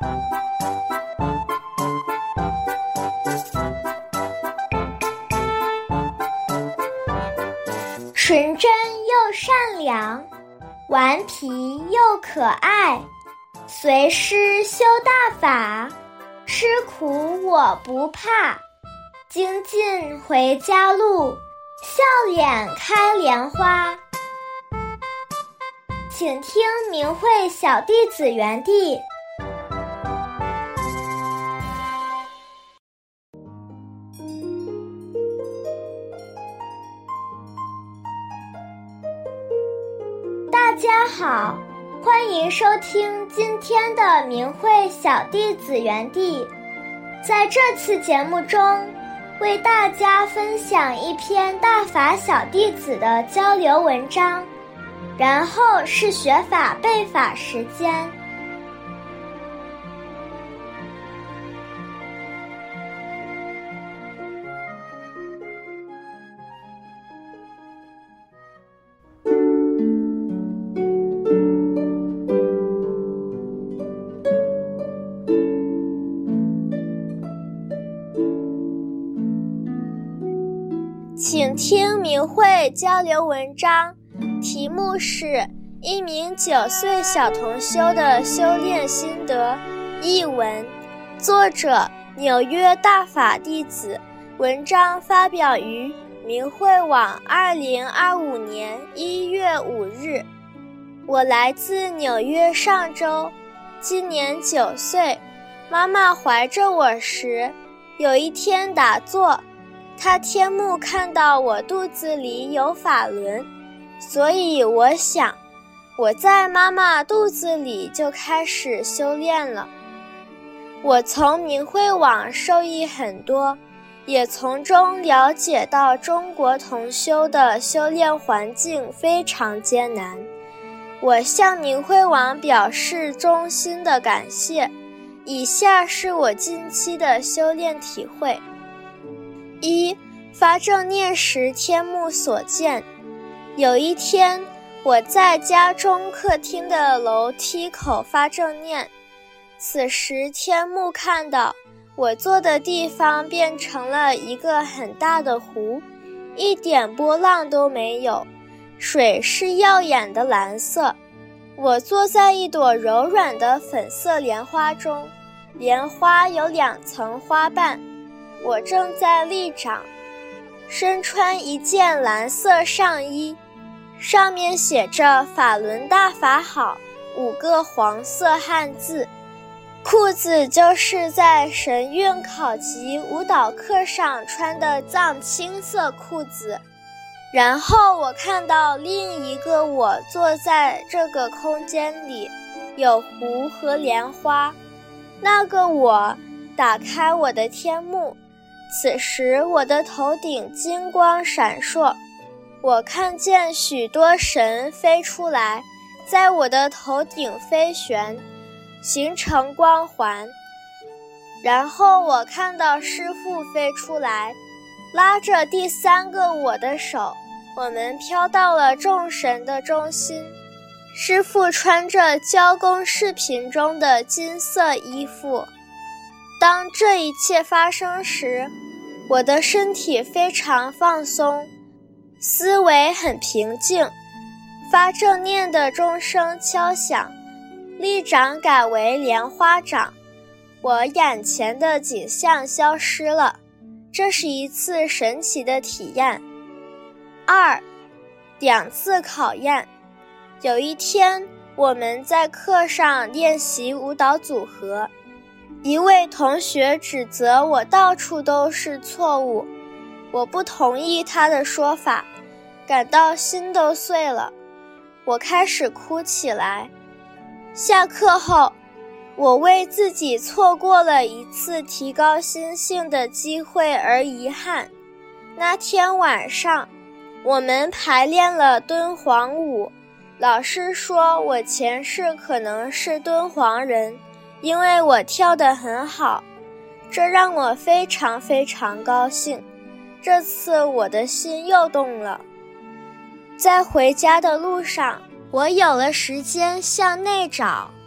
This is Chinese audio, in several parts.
纯真又善良，顽皮又可爱，随师修大法，吃苦我不怕。精进回家路，笑脸开莲花。请听明慧小弟子园地。大家好，欢迎收听今天的明慧小弟子园地。在这次节目中，为大家分享一篇大法小弟子的交流文章，然后是学法背法时间。请听明慧交流文章，题目是一名9岁小同修的修炼心得，译文，作者纽约大法弟子，文章发表于明慧网2025年1月5日。我来自纽约上州，今年9岁，妈妈怀着我时，有一天打坐，她天目看到我肚子里有法轮，所以我想，我在妈妈肚子里就开始修炼了。我从明慧网受益很多，也从中了解到中国同修的修炼环境非常艰难。我向明慧网表示衷心的感谢。以下是我近期的修炼体会。1. 发正念时天目所见。有一天，我在家中客厅的楼梯口发正念，此时天目看到我坐的地方变成了一个很大的湖，一点波浪都没有，水是耀眼的蓝色。我坐在一朵柔软的粉色莲花中，莲花有2层花瓣，我正在立掌，身穿一件蓝色上衣，上面写着法轮大法好5个黄色汉字，裤子就是在神韵考级舞蹈课上穿的藏青色裤子。然后我看到另一个我坐在这个空间里，有湖和莲花。那个我打开我的天目，此时我的头顶金光闪烁，我看见许多神飞出来，在我的头顶飞旋，形成光环。然后我看到师父飞出来，拉着第3个我的手，我们飘到了众神的中心。师父穿着教宫视频中的金色衣服。当这一切发生时，我的身体非常放松，思维很平静，发正念的钟声敲响，立掌改为莲花掌，我眼前的景象消失了，这是一次神奇的体验。2. 2次考验。有一天，我们在课上练习舞蹈组合，一位同学指责我到处都是错误，我不同意他的说法，感到心都碎了，我开始哭起来。下课后，我为自己错过了一次提高心性的机会而遗憾。那天晚上，我们排练了敦煌舞，老师说我前世可能是敦煌人，因为我跳得很好，这让我非常非常高兴。这次我的心又动了。在回家的路上，我有了时间向内找，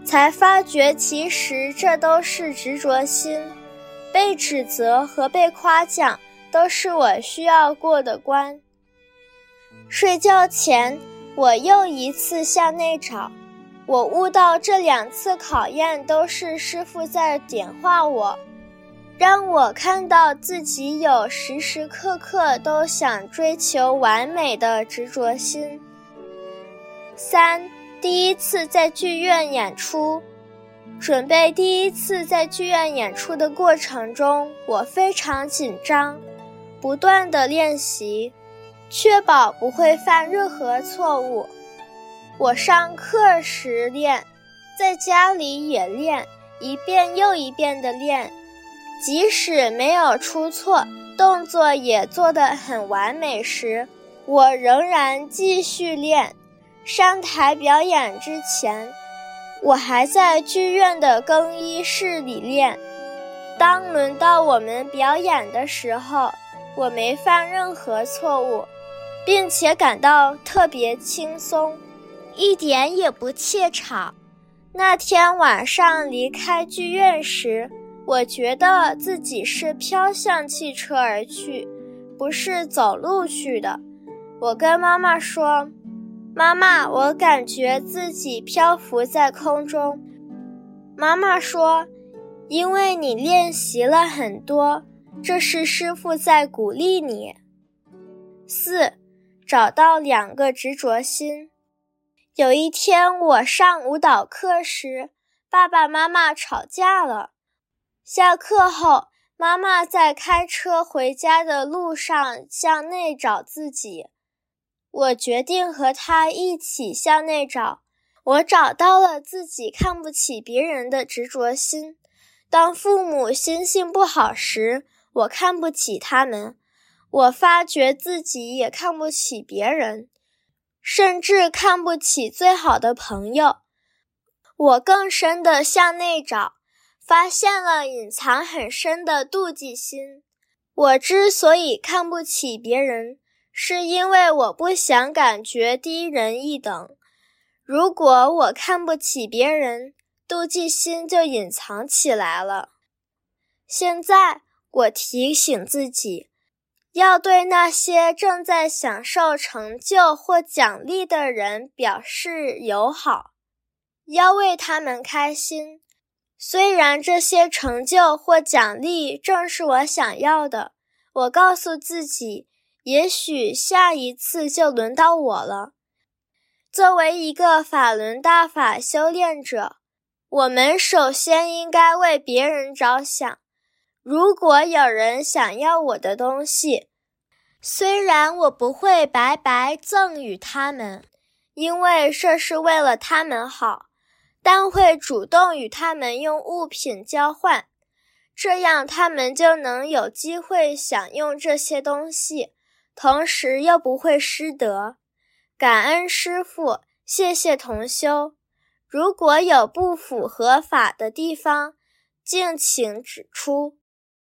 才发觉其实这都是执着心。被指责和被夸奖都是我需要过的关。睡觉前，我又一次向内找，我悟到这2次考验都是师父在点化我，让我看到自己有时时刻刻都想追求完美的执着心。3. 第一次在剧院演出。准备第一次在剧院演出的过程中，我非常紧张，不断地练习，确保不会犯任何错误。我上课时练，在家里也练，一遍又一遍地练，即使没有出错，动作也做得很完美时，我仍然继续练。上台表演之前，我还在剧院的更衣室里练。当轮到我们表演的时候，我没犯任何错误，并且感到特别轻松，一点也不怯场。那天晚上离开剧院时，我觉得自己是飘向汽车而去，不是走路去的。我跟妈妈说，妈妈，我感觉自己漂浮在空中。妈妈说，因为你练习了很多，这是师父在鼓励你。4. 找到2个执着心。有一天我上舞蹈课时，爸爸妈妈吵架了。下课后，妈妈在开车回家的路上向内找自己。我决定和他一起向内找，我找到了自己看不起别人的执着心。当父母心情不好时，我看不起他们，我发觉自己也看不起别人，甚至看不起最好的朋友。我更深地向内找，发现了隐藏很深的妒忌心。我之所以看不起别人，是因为我不想感觉低人一等。如果我看不起别人，妒忌心就隐藏起来了。现在我提醒自己，要对那些正在享受成就或奖励的人表示友好，要为他们开心。虽然这些成就或奖励正是我想要的，我告诉自己，也许下一次就轮到我了。作为一个法轮大法修炼者，我们首先应该为别人着想。如果有人想要我的东西，虽然我不会白白赠予他们，因为这是为了他们好，但会主动与他们用物品交换，这样他们就能有机会享用这些东西，同时又不会失德。感恩师父，谢谢同修。如果有不符合法的地方，敬请指出。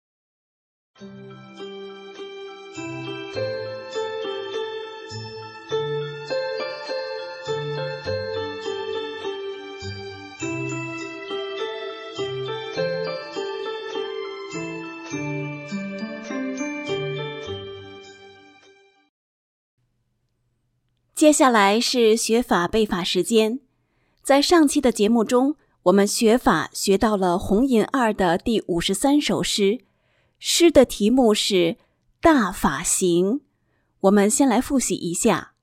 接下来是学法背法时间。在上期的节目中，我们学法学到了红银二的第53首诗，诗的题目是大法行。我们先来复习一下。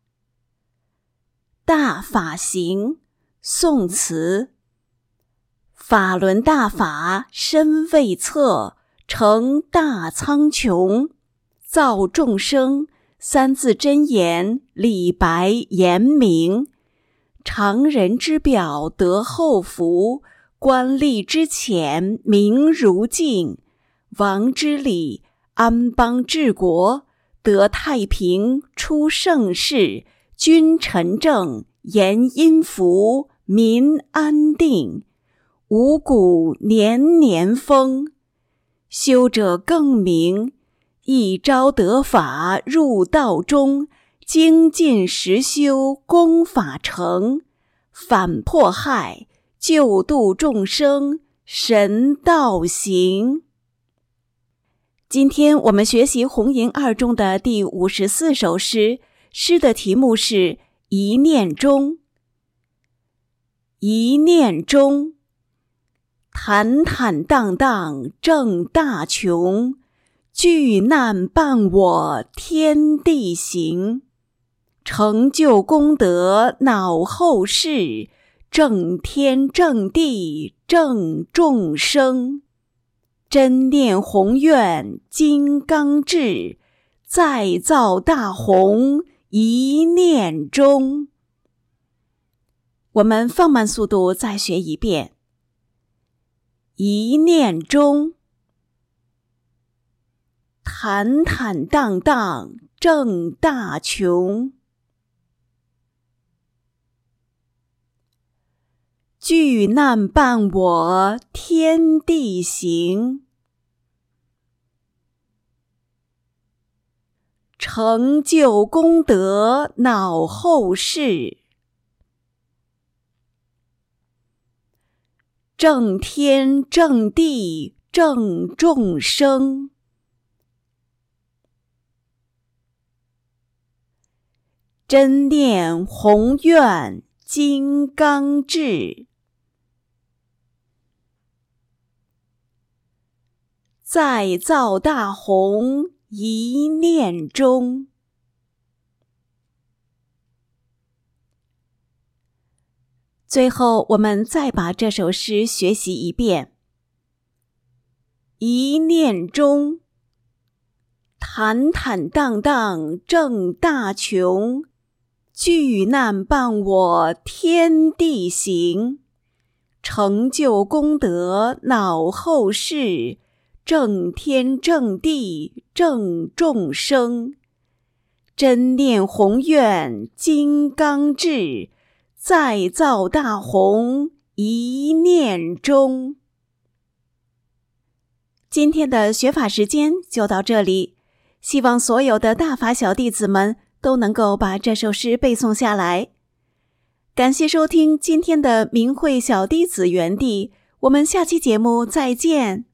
大法行，宋词。法轮大法身未测，成大苍穹，造众生，三字真言李白言明。常人之表得厚福，官吏之浅名如镜。王之礼安邦治国，得太平出盛世。君臣正言殷福，民安定。五谷年年丰。修者更明，一朝得法入道中。精进实修功法成，反迫害救度众生，神道行。今天我们学习红吟二中的第54首诗，诗的题目是一念中。一念中，坦坦荡荡正大穷，巨难伴我天地行。成就功德恼后世，正天正地正众生。真念宏愿金刚智，再造大宏一念中。我们放慢速度再学一遍。一念中，坦坦荡荡正大穷。巨难伴我天地行，成就功德恼后世。正天正地正众生。真念宏愿金刚智，再造大宏一念中。最后我们再把这首诗学习一遍。一念中，坦坦荡荡正大穷，巨难伴我天地行。成就功德恼后世，正天正地正众生。真念宏愿金刚智，再造大宏一念中。今天的学法时间就到这里，希望所有的大法小弟子们都能够把这首诗背诵下来。感谢收听今天的明慧小弟子园地，我们下期节目再见。